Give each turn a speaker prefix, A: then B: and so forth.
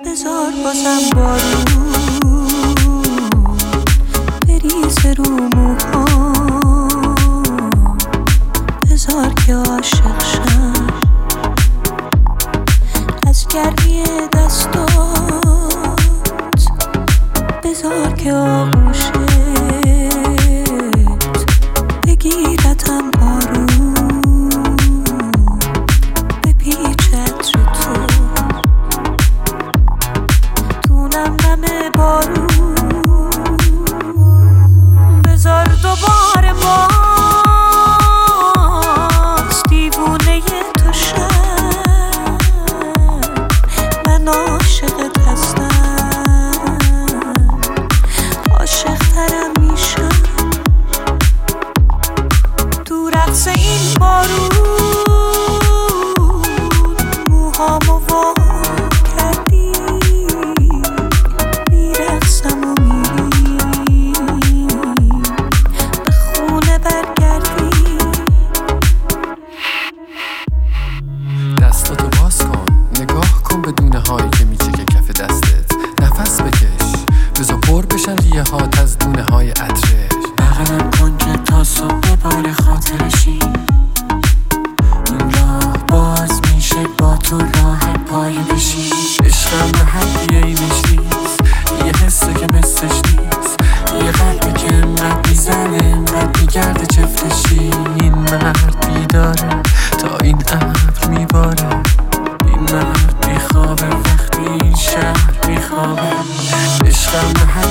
A: بذار بازم بارون بریزه رو موهام، بذار که عاشق شم از گرمی دستات، بذار که آغوشت بگیرتم آروم بپیچت رو تو نم بارون، بذار دوباره باز دیوونه تو شم، من عاشقت هستم، عاشق ترم میشم تو رقص این بارون، موهامو وا کردی میرقصم و میری به خونه برگردی.
B: دستاتو باز کن، نگاه کن به دونه هایی که میچکه کف دستت، نفس بکش بذار پر بشن ریه هات از دونه های عطرش،
C: بغلم کن که تا صبح بار خاطرشی، این راه باز میشه با تو راه پای بشی، عشقم به حدی اینش نیست، یه حسه که مثلش نیست، یه قلبی که انقدر میزنه انقدر میگرده چفتشی، این مرد بیداره تا این ابر میباره، این مرد بیخوابه وقتی این شهر بیخوابه، عشقم به حدی